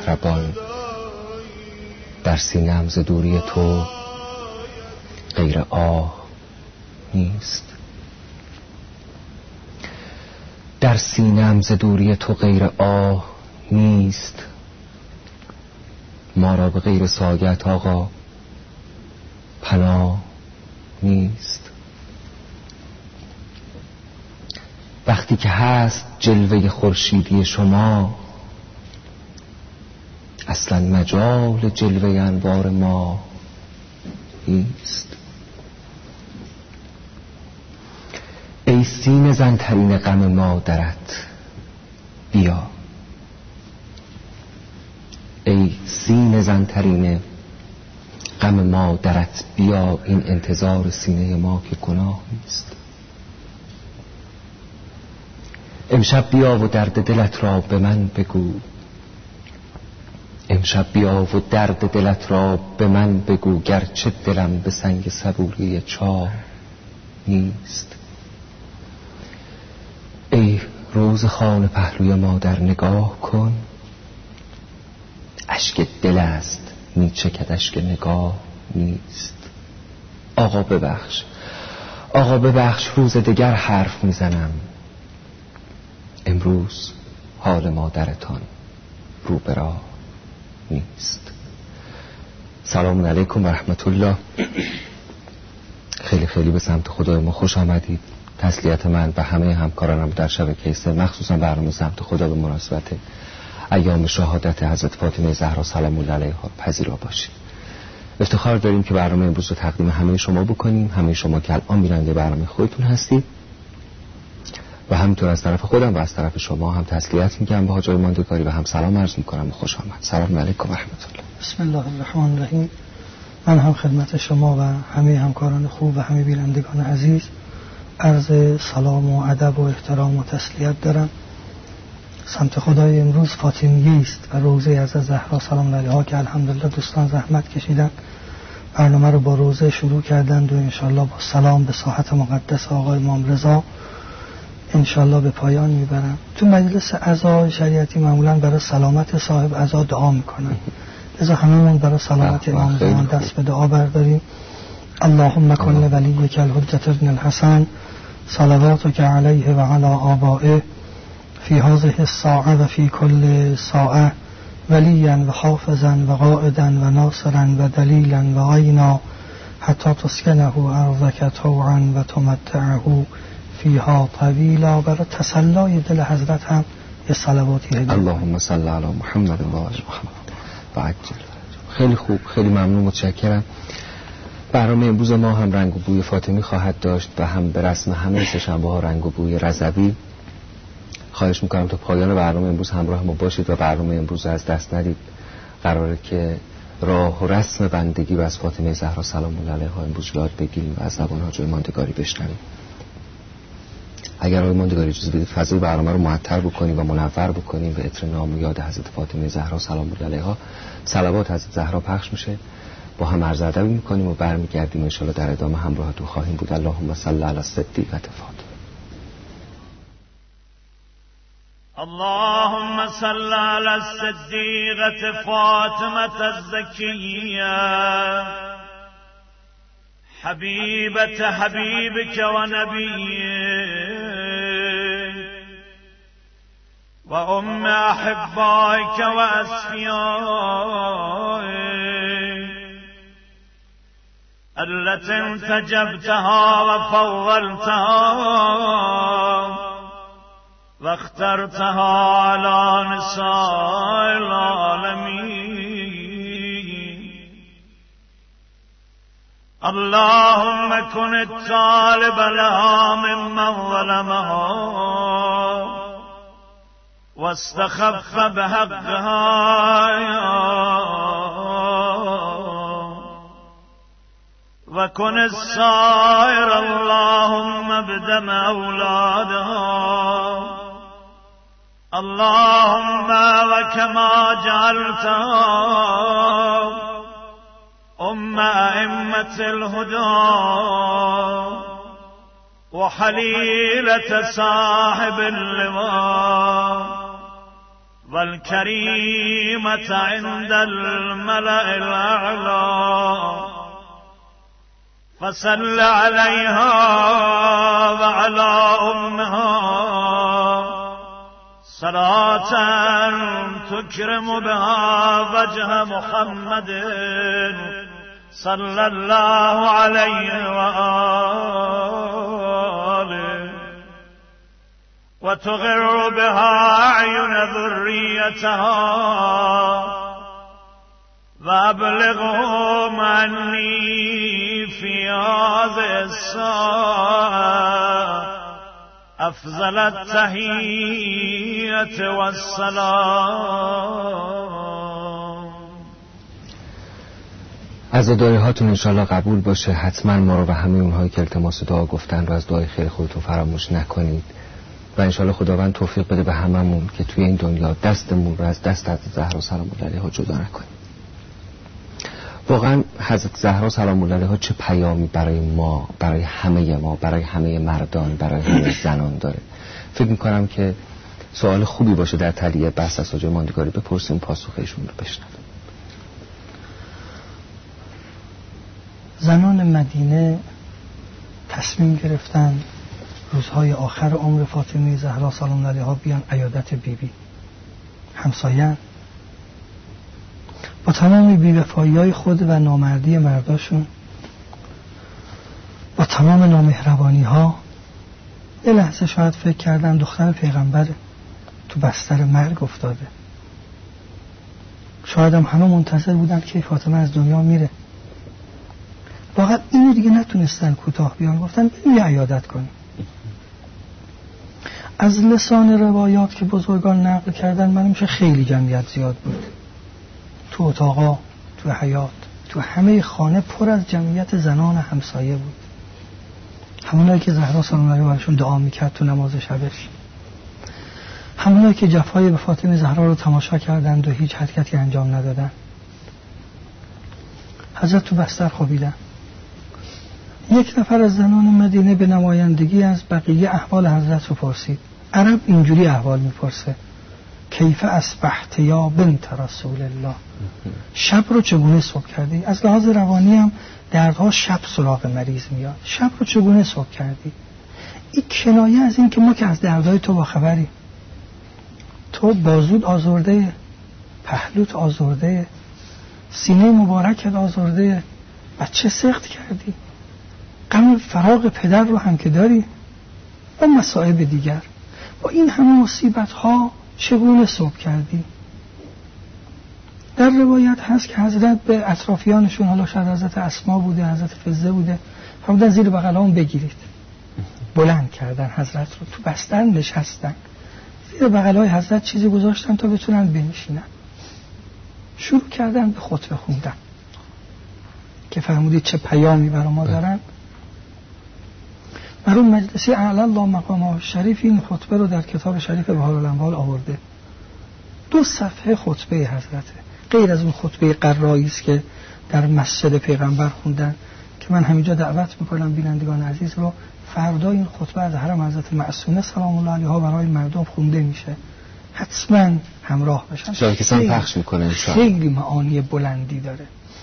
مهربان، در سینه‌ام ز دوری تو غیر آه نیست. در سینه‌ام ز دوری تو غیر آه نیست. ما را به غیر سایت آقا پناه نیست. وقتی که هست جلوه خورشیدی شما، اصلا مجال جلوه انوار ما نیست. ای سینه زنترین غم مادرت بیا، ای سینه زنترین غم مادرت بیا. این انتظار سینه ما که گناه نیست. امشب بیا و درد دلت را به من بگو، امشب بیا و درد دلت را به من بگو، گرچه دلم به سنگ صبوری چاه نیست. ای روز خانه پهلوی مادر نگاه کن، اشک دل است میچکد اشک نگاه نیست. آقا ببخش، آقا ببخش، روز دگر حرف میزنم. امروز حال مادرتان رو به راه نیست. سلام علیکم و رحمت الله. خیلی خیلی به سمت خدای ما خوش آمدید. تسلیت من و همه همکارانم در شبکه سه، مخصوصا برنامه سمت خدا، به مناسبت ایام شهادت حضرت فاطمه زهرا سلام الله علیها پذیرا باشید. افتخار داریم که برنامه امروز رو تقدیم همه شما بکنیم، همه شما که الان بیننده برنامه خودتون هستید، و همینطور از طرف خودم و از طرف شما هم تسلیت میگم به حاجای ماندگاری و هم سلام عرض میکنم و خوش آمد. سلام علیکم و رحمت الله. بسم الله الرحمن الرحیم. من هم خدمت شما و همه همکاران خوب و همه بینندگان عزیز عرض سلام و ادب و احترام و تسلیت دارم. سمت خدای امروز فاطمیه است و روزه از زهرا سلام علیها که الحمدلله دوستان زحمت کشیدن، برنامه رو با روزه شروع کردند و انشالله با سلام به ساحت مقدس آقای امام رضا انشالله به پایان میبرم. تو مجلس عزا شریعتی معمولا برای سلامت صاحب عزا دعا میکنن، لذا هممون برای سلامت امام زمان دست به دعا برداریم. اللهم کن لولیک الحجة ابن الحسن صلواتک علیه و علی آبائه فی هذه الساعه و فی کل ساعه ولیا و حافظا و قائدا و ناصرا و دلیلا و عینا حتی تسکنه ارضک طوعا و تمتعه فیها طویلا. برای تسلای دل حضرت هم یه صلواتی هدیه. اللهم صل علی محمد و آل محمد و عجل. خیلی خوب، خیلی ممنون، متشکرم. برنامه امروز ما هم رنگ و بوی فاطمی خواهد داشت و هم به رسم همه سه شنبه ها رنگ و بوی رضوی. خواهش میکنم تا پایان برنامه امروز همراه ما باشید و برنامه امروز از دست ندید. قراره که راه و رسم بندگی و از فاطمه زهرا سلام الله علیها امروز یاد بگیریم و از زبان حاجی ماندگاری بشنویم. اگر حاجی ماندگاری اجازه بدید فضای برنامه رو معطر بکنیم و منور بکنیم به عطر نام و یاد حضرت فاطمه زهرا سلام الله علیها. صلوات حضرت زهرا پخش میشه، با هم عرض ادب میکنیم و برمیگردیم ان شاءالله در ادامه همراهتون خواهیم بود. اللهم صل علی الصدیقة فاطمه. اللهم صل على الصديقة فاطمة الزكية حبيبة حبيبك ونبيك وأم أحبائك وأسفيائك التي انتجبتها وفضلتها واخترتها على نساء العالمين. اللهم كن الطالب لها ممن ظلمها واستخف بحقها وكن السائر اللهم بدم أولادها. اللهم وكما جعلتها أم أئمة الهدى وحليلة صاحب اللواء والكريمة عند الملأ الأعلى فصل عليها وعلى أمها صلاة تكرم بها وجه محمد صلى الله عليه وآله وتغر بها أعين ذريتها وأبلغهم عني في هذه الساعة أفضل التحية والسلام. عزاداری هاتون انشالله قبول باشه. حتما ما رو و همه اونهایی که التماس دعا گفتن رو از دعای خیر خودتون فراموش نکنید و انشالله خداوند توفیق بده به هممون که توی این دنیا دستمون رو از دست حضرت زهرا سلام الله علیها جدا نکنیم. واقعا حضرت زهرا سلام الله علیها چه پیامی برای ما، برای همه ما، برای همه مردان، برای همه زنان داره. فکر میکنم که سوال خوبی باشه در تلیه بحث از حاجی ماندگاری بپرسیم، پاسخشون رو بشنویم. زنان مدینه تصمیم گرفتن روزهای آخر عمر فاطمه زهرا سلام الله علیها بیان عیادت بیبی همسایه. با تمام بی‌وفایی‌های خود و نامردی مرداشون، با تمام نامهربانی‌ها، یه لحظه شاید فکر کردن دختر پیغمبر تو بستر مرگ افتاده. شاید هم همه منتظر بودن که فاطمه از دنیا میره. واقعا اینو دیگه نتونستن کوتاه بیان، گفتن بریم عیادت کنیم. از لسان روایات که بزرگان نقل کردن من میشه خیلی جمعیت زیاد بود. تو اتاقا، تو حیاط، تو همه خانه پر از جمعیت زنان همسایه بود. همونایی که زهرا سلام الله علیها براشون دعا میکرد تو نماز شبش، همونایی که جفای به فاطمه زهرا رو تماشا کردند و هیچ حرکتی انجام ندادن. حضرت تو بستر خوابیدن. یک نفر از زنان مدینه به نمایندگی از بقیه احوال حضرت رو پرسید. عرب اینجوری احوال میپرسه: کیف اصبحت یا بنت رسول الله؟ شب رو چگونه صبح کردی؟ از لحاظ روانی هم دردها شب سراغ مریض میاد. شب رو چگونه صبح کردی؟ این کنایه از این که ما که از دردهای تو باخبری. تو بازود آزرده، پهلوت آزرده، سینه مبارکت آزرده، بچه سخت کردی، غم فراق پدر رو هم که داری و مصائب دیگر. با این همه مصیبت ها چگونه صبح کردی؟ در روایت هست که حضرت به اطرافیانشون، حالا شاید حضرت اسما بوده، حضرت فضه بوده، فرمودن زیر بغلام بگیرید. بلند کردن حضرت رو، تو بستر نشستن، زیر بغلای حضرت چیزی گذاشتن تا بتونن بنشینن. شروع کردن به خطبه خوندن که فرمودید چه پیامی برای ما دارن. مرحوم مجلسی اعلی الله مقامه شریف این خطبه رو در کتاب شریف بهارالانوار آورده. 2 صفحه خطبه حضرته، غیر از اون خطبه قرایی است که در مسجد پیغمبر خوندن که من همینجا دعوت میکنم بینندگان عزیز رو فردا این خطبه از حرم حضرت معصومه سلام الله علیها برای مردم خونده میشه، حتما همراه بشن. شاید کسان پخش میکنه. خیلی معانی بلندی داره.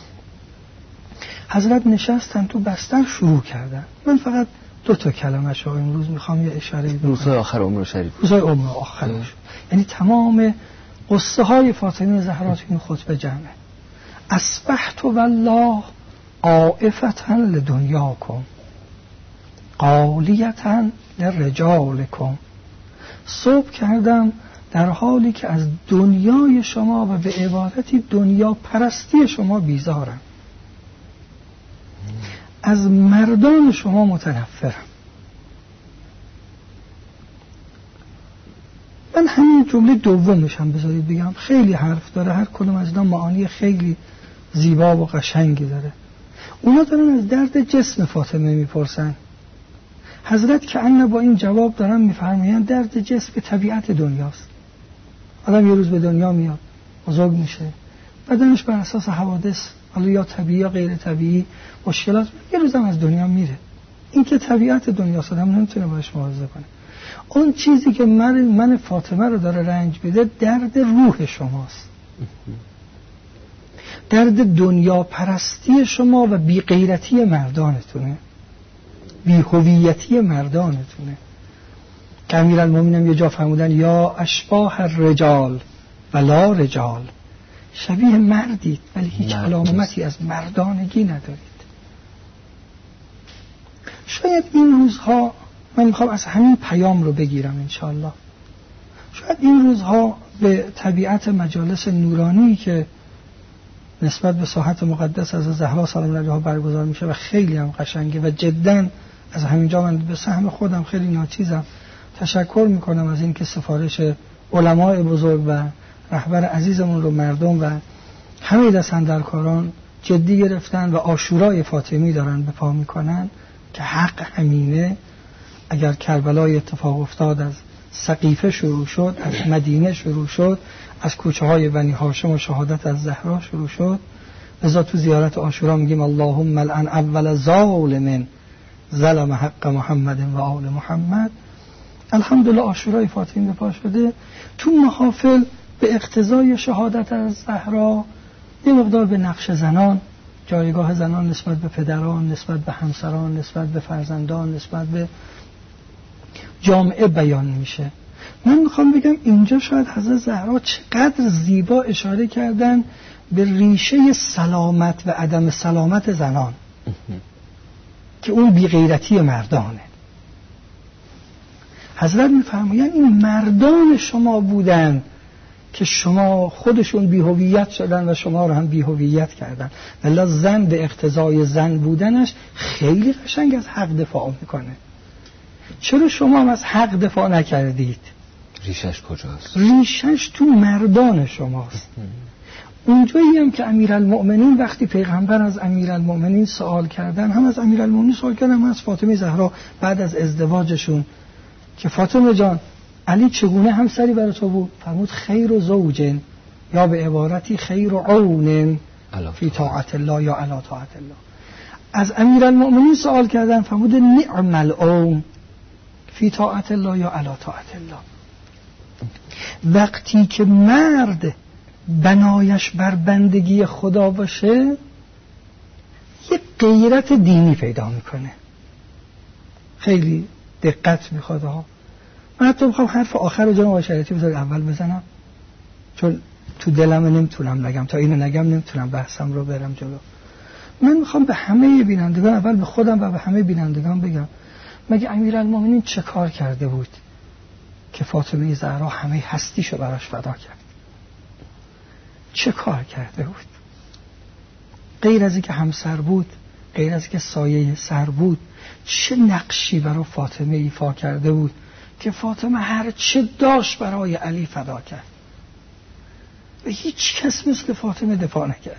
حضرت نشستن تو بستر شروع کردن. من فقط 2 کلمه شو امروز میخوام یه اشاره بدم. روزهای آخر عمر شریف، روزهای عمر آخرش، یعنی تمام قصه های فاطمه زهرا تو این خطبه جمعه. اصبحت والله عائفة لدنیاکم قالیة لرجالکم. صبح کردم در حالی که از دنیای شما و به عبارتی دنیا پرستی شما بیزارم، از مردان شما متنفرم. من همین جمله دومش هم بذارید بگم، خیلی حرف داره، هر کدوم از اینا معانی خیلی زیبا و قشنگی داره. اونا دارن از درد جسم فاطمه میپرسن. حضرت که ان با این جواب دارن میفرمایند درد جسم که طبیعت دنیاست. آدم یه روز به دنیا میاد، بزرگ میشه، بدنش بر اساس حوادث، حالا یا طبیعی یا غیر طبیعی، مشکلات، یه روز هم از دنیا میره. این که طبیعت دنیاست، آدم نمیتونه باش مبارزه کنه. اون چیزی که من فاطمه رو داره رنج میده درد روح شماست، درد دنیا پرستی شما و بی غیرتی مردانتونه، بی هویتی مردانتونه. که امیرالمومنین یه جا فرمودن یا اشباح الرجال و لا رجال، شبیه مردید ولی هیچ علامتی از مردانگی ندارید. شاید این روزها من میخوام از همین پیام رو بگیرم انشاءالله. شاید این روزها به طبیعت مجالس نورانی که نسبت به ساحت مقدس از زهرا سلام علیها برگزار میشه و خیلی هم قشنگه و جداً از همینجا من به سهم خودم خیلی ناچیزم تشکر میکنم از اینکه سفارش علمای بزرگ و رهبر عزیزمون رو مردم و همه دستاندرکاران جدی گرفتن و عاشورای فاطمی دارن به پا میکنن که حق همینه. اگر کربلای اتفاق افتاد از سقیفه شروع شد، از مدینه شروع شد، از کوچه های بنی هاشم و شهادت از زهرا شروع شد. لذا تو زیارت عاشورا میگیم اللهم ملعن اول ظالم ظلم حق محمد و آل محمد. الحمدلله عاشورای فاطمی به پا شده. تو محافل به اقتضای شهادت از زهرا یه مقدار به نقش زنان، جایگاه زنان نسبت به پدران، نسبت به همسران، نسبت به فرزندان، نسبت به جامعه بیان میشه. من میخوام بگم اینجا شاید حضرت زهرا چقدر زیبا اشاره کردن به ریشه سلامت و عدم سلامت زنان که اون بیغیرتی مردانه. حضرت میفرمایند این مردان شما بودن که شما خودشون بی‌هویت شدن و شما رو هم بی‌هویت کردن. والله زن به اقتضای زن بودنش خیلی قشنگ از حق دفاع میکنه. چرا شما هم از حق دفاع نکردید؟ ریشش کجاست؟ ریشش تو مردان شماست. اونجایی هم که امیرالمؤمنین وقتی پیغمبر از امیرالمؤمنین سوال کردن، هم از امیرالمؤمنین سوال کردن، هم از فاطمه زهرا بعد از ازدواجشون که فاطمه جان علی چگونه همسری برای تو بود؟ فرمود خیر و زوجن، یا به عبارتی خیر و عون فی طاعت الله یا علی طاعت الله. از امیرالمؤمنین سوال کردن، فرمود نعم العون فی طاعت الله یا علی طاعت الله. وقتی که مرد بنایش بر بندگی خدا باشه یک غیرت دینی پیدا میکنه. خیلی دقت میخواد ها. من حتی میخوام حرف آخر جناب شریعتی بذار اول بزنم، چون تو دلم نمیتونم نگم، تا اینو نگم نمیتونم بحثم رو برم جلو. من میخوام به همه بینندگان، اول به خودم و به همه بینندگان بگم، مگه امیرالمومنین چه کار کرده بود که فاطمه زهرا همه هستیشو براش فدا کرد؟ چه کار کرده بود؟ غیر از اینکه همسر بود، غیر از اینکه سایه سر بود، چه نقشی برای فاطمه ایفا کرده بود که فاطمه هر چه داشت برای علی فدا کرد و هیچ کس مثل فاطمه دفاع نکرده؟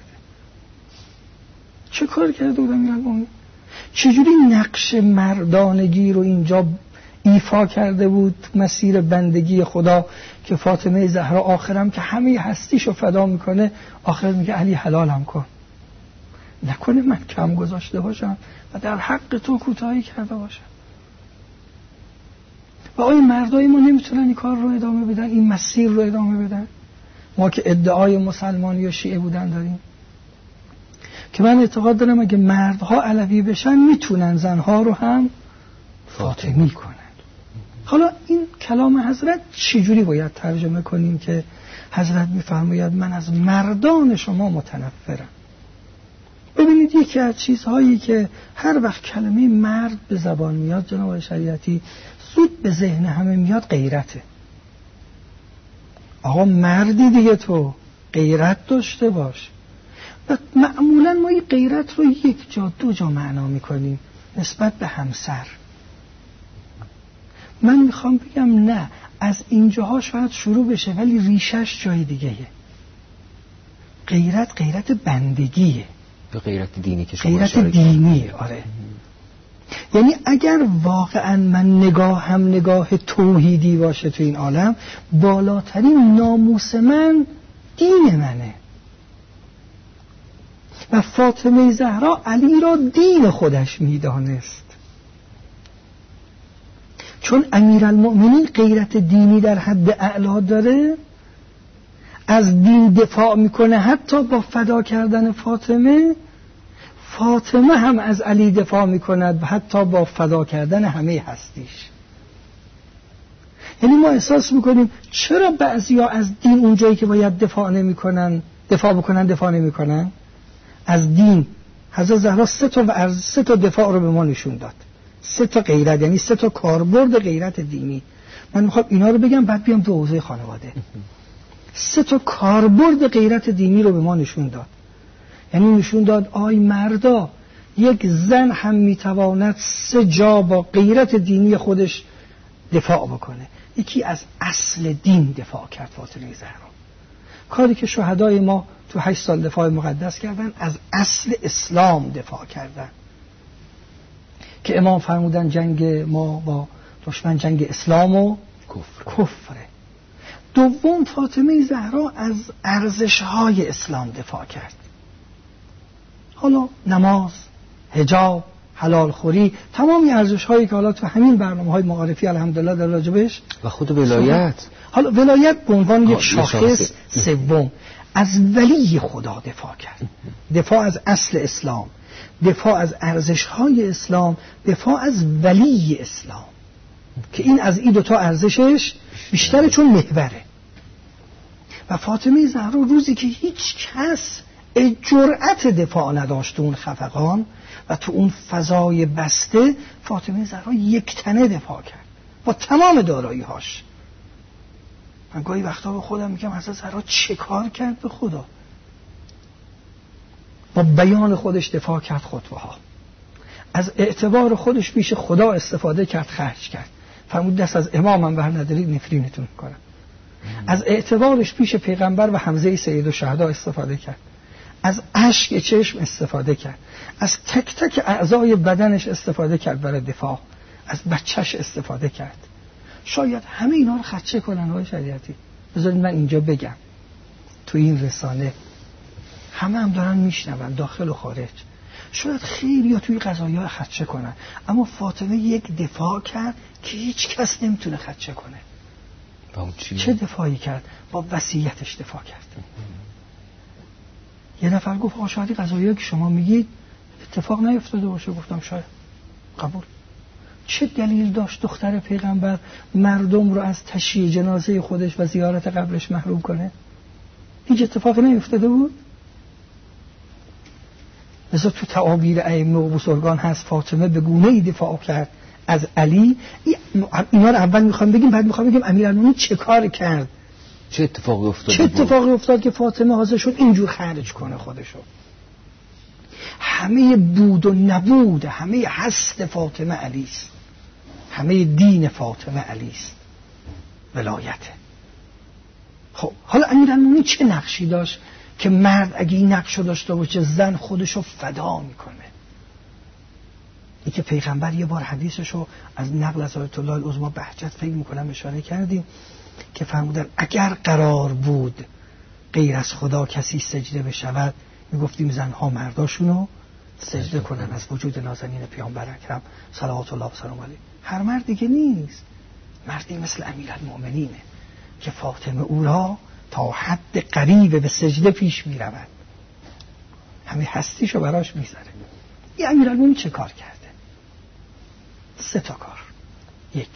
چه کار کرده بود امیرالمومنین؟ چجوری نقش مردانگی رو اینجا ایفا کرده بود مسیر بندگی خدا که فاطمه زهرا آخرم که همه هستیشو فدا میکنه، آخر میگه علی حلالم کن، نکنه من کم گذاشته باشم و در حق تو کوتاهی کرده باشم. و آیا مردای ما نمیتونن این کار رو ادامه بدن، این مسیر رو ادامه بدن؟ ما که ادعای مسلمانی و شیعه بودن داریم، که من اعتقاد دارم اگه مردها علوی بشن میتونن زنها رو هم فاطمی کنن. حالا این کلام حضرت چجوری باید ترجمه کنیم که حضرت میفرماید من از مردان شما متنفرم؟ ببینید یکی از چیزهایی که هر وقت کلمه مرد به زبان میاد جناب شریعتی زود به ذهن همه میاد غیرته. آقا مردی دیگه، تو غیرت داشته باش. و معمولا ما این غیرت رو یک جا دو جا معنا میکنیم نسبت به همسر. من میخوام بگم نه، از اینجاها شاید شروع بشه ولی ریشش جای دیگه. غیرت بندگیه، به غیرت دینی که شما غیرت دینیه. آره، یعنی اگر واقعا من نگاه توحیدی باشه تو این عالم، بالاترین ناموس من دین منه. و فاطمه زهرا علی را دین خودش میدانست، چون امیرالمؤمنین غیرت دینی در حد اعلا داره، از دین دفاع میکنه حتی با فدا کردن فاطمه. فاطمه هم از علی دفاع میکند حتی با فدا کردن همه هستیش. یعنی ما احساس میکنیم چرا بعضیا از دین اونجایی که باید دفاع نمیکنن دفاع نمیکنن. از دین حضرت زهرا سه تا دفاع رو به ما نشون داد. 3 تا غیرت، یعنی 3 تا کاربرد غیرت دینی. من میخوام اینا رو بگم بعد بیام تو حوزه خانواده. 3 تا کاربرد غیرت دینی رو به ما نشون داد. یعنی نشون داد آی مردا، یک زن هم میتواند 3 جا با غیرت دینی خودش دفاع بکنه. یکی از اصل دین دفاع کرد فاطمه زهرا، کاری که شهدای ما تو 8 سال دفاع مقدس کردن، از اصل اسلام دفاع کردن که امام فرمودن جنگ ما با دشمن جنگ اسلام و کفره. دوم فاطمه زهرا از ارزش‌های اسلام دفاع کرد. حالا نماز، حجاب، حلال خوری، تمامی ارزش‌هایی که حالا تو همین برنامه‌های معارفی الحمدلله در راجبش و خود ولایت، حالا ولایت به عنوان یک شاخص سوم، از ولی خدا دفاع کرد. دفاع از اصل اسلام، دفاع از ارزش‌های اسلام، دفاع از ولی اسلام، که این از این 2 تا ارزشش بیشتره چون محوره. و فاطمه زهرا روزی که هیچ کس جرأت دفاع نداشت اون خفقان و تو اون فضای بسته، فاطمه زهرا یک تنه دفاع کرد با تمام دارایی‌هاش. من گاهی وقتا به خودم میگم حضرت زهرا چه کار کرد به خدا؟ با بیان خودش دفاع کرد، خطبه‌ها از اعتبار خودش پیش خدا استفاده کرد، خرج کرد. فرمود دست از امامم بر ندارید نفرینتون کنم. از اعتبارش پیش پیغمبر و حمزه سید الشهدا استفاده کرد. از اشک چشم استفاده کرد. از تک تک اعضای بدنش استفاده کرد برای دفاع. از بچهش استفاده کرد. شاید همه اینا رو خدشه کنن های شریعتی. بذارید من اینجا بگم تو این رسانه همه هم دارن میشنون داخل و خارج. شاید خیلی یا توی قضایا خدشه کنن، اما فاطمه یک دفاع کرد که هیچ کس نمیتونه خدشه کنه. چه دفاعی کرد؟ با وصیتش دفاع کرد. یه نفر گفت آقا شاید قضایی که شما میگید اتفاق نیفتاده باشه. گفتم شاید، قبول. چه دلیل داشت دختر پیغمبر مردم رو از تشییع جنازه خودش و زیارت قبرش محروم کنه؟ هیچ اتفاقی نیفتاده بود. لذا تو تعابیر ائمه و بزرگان هست فاطمه به گونه‌ای دفاع کرد از علی. اینا رو اول میخوام بگیم، بعد میخوام بگیم امیرالمومنین چه کار کرد، چه اتفاقی افتاد، چه اتفاقی افتاد که فاطمه حاضر شد اینجور خرج کنه خودشو. همه بود و نبود، همه هست فاطمه علی است، همه دین فاطمه علی است، ولایته. خب حالا امیرالمومنین چه نقشی داشت که مرد اگه این نقشو داشته باشه زن خودشو فدا میکنه؟ این که پیغمبر یه بار حدیثشو از نقل از آیت الله العظمی بهجت فکر میکنم اشاره کردیم که فرمودن اگر قرار بود غیر از خدا کسی سجده بشود میگفتیم زنها مرداشونو سجده کنن از وجود نازنین پیامبر اکرم صلوات الله و سلام علیه. هر مرد دیگه نیست، مردی مثل امیرالمؤمنینه که فاطمه او را تا حد قریب به سجده پیش می رود، همه هستیشو براش می زره. این امیرالمؤمنین چه کار کرده؟ 3 تا کار. 1،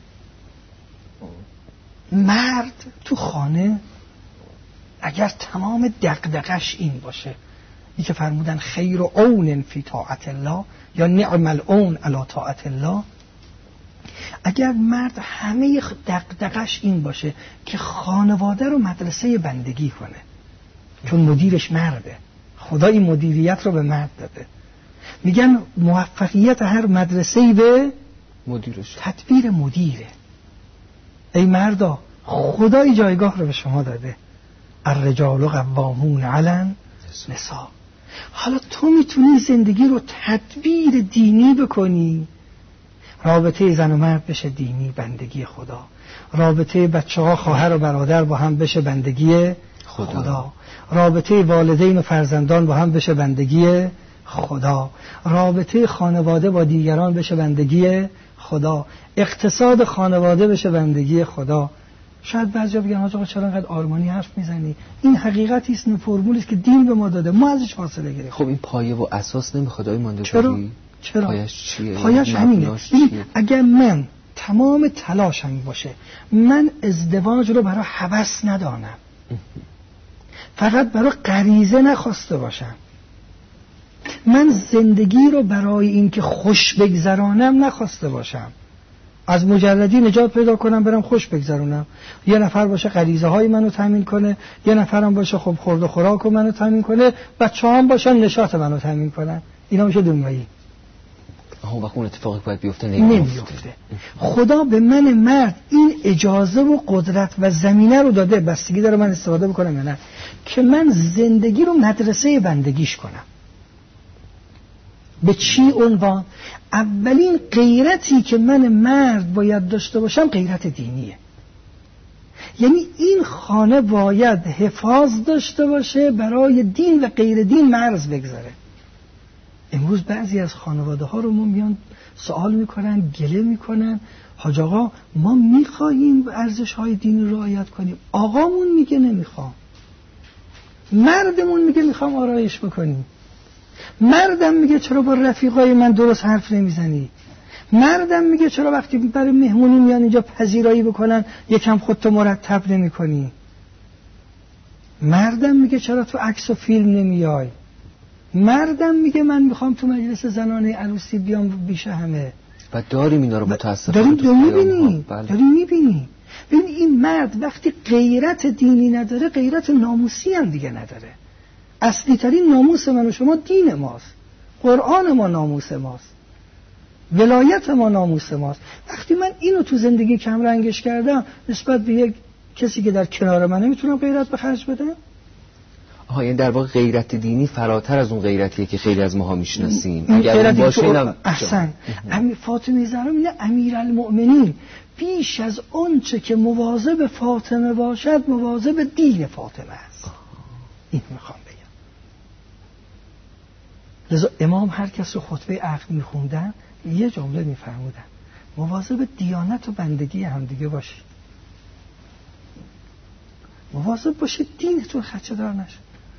مرد تو خانه اگر تمام دغدغش این باشه، این که فرمودن خیر و عون فی طاعت الله یا نعم العون علی طاعت الله، اگر مرد همه دغدغش این باشه که خانواده رو مدرسه بندگی کنه، چون مدیرش مرده، خدا این مدیریت رو به مرد داده. میگن موفقیت هر مدرسه‌ای به مدیرش، تدبیر مدیره. ای مردا خدای جایگاه رو به شما داده، الرجال قوامون علی النساء. حالا تو میتونی زندگی رو تدبیر دینی بکنی، رابطه زن و مرد بشه دینی، بندگی خدا، رابطه بچه ها خواهر و برادر با هم بشه بندگی خدا، رابطه والدین و فرزندان با هم بشه بندگی خدا، رابطه خانواده با دیگران بشه بندگی خدا، اقتصاد خانواده بشه بندگی خدا. شاید بعضیا بگن آقا چرا انقدر آلمانی حرف میزنی؟ این حقیقتی است، فرمولی است که دین به ما داده، ما ازش فاصله گرفتیم. خب این پایه و اساس نمیخواد آقای ماندگاری؟ چرا؟ پایش چیه؟ پایش همینه. اگر من تمام تلاشم باشه من ازدواج رو برای هوس ندانم، فقط برای غریزه نخواسته باشم، من زندگی رو برای اینکه خوش بگذرانم نخواسته باشم، از مجردی نجات پیدا کنم برم خوش بگذرونم، یه نفر باشه غریزه های منو تامین کنه، یه نفرم باشه خب خورد و خوراک منو تامین کنه، بچه‌هام باشن نشاط منو تامین کنن، اینا میشه دنیایی. اون وقت اون اتفاقی باید بیفته نمیفته. خدا به من مرد این اجازه و قدرت و زمینه رو داده، بستگی داره من استفاده بکنم یا نه، که من زندگی رو مدرسه بندگیش کنم. به چی عنوان؟ اولین غیرتی که من مرد باید داشته باشم غیرت دینیه. یعنی این خانه باید حفاظ داشته باشه برای دین و غیر دین مرز بگذاره. امروز بعضی از خانواده ها رو میان سوال میکنن، گله میکنن، حاج آقا ما میخواهیم ارزش های دینی رعایت کنیم، آقامون میگه نمیخوام، مردمون میگه میخوام آرایش بکنیم، مردم میگه چرا با رفیقای من درست حرف نمیزنی، مردم میگه چرا وقتی برای مهمونی میان اینجا پذیرایی بکنن یکم خودتو مرتب نمیکنی، مردم میگه چرا تو عکس و فیلم نمیای، مردم میگه من میخوام تو مجلس زنانه عروسی بیام بیشه همه. و داریم اینا رو متاسفانه داریم میبینی. ببین این مرد وقتی غیرت دینی نداره غیرت ناموسی هم دیگه نداره. اصلی ترین ناموس من و شما دین ماست، قرآن ما ناموس ماست، ولایت ما ناموس ماست. وقتی من اینو تو زندگی کم رنگش کردم نسبت به یک کسی که در کنار منه میتونم غیرت به خرج بدم؟ یعنی در واقع غیرت دینی فراتر از اون غیرتیه که خیلی از ماها میشناسیم. اگر باشه اینم احسن. فاطمه زهرا میگه امیرالمؤمنین بیش از اون چه که مواظب فاطمه باشد مواظب دین فاطمه است. این میخوام بگم. لذا امام هر کس رو خطبه عقد میخوندن یه جمله میفرمودن: مواظب دیانت و بندگی همدیگه باشید، مواظب باشید دینتون خدشه‌دار نشه.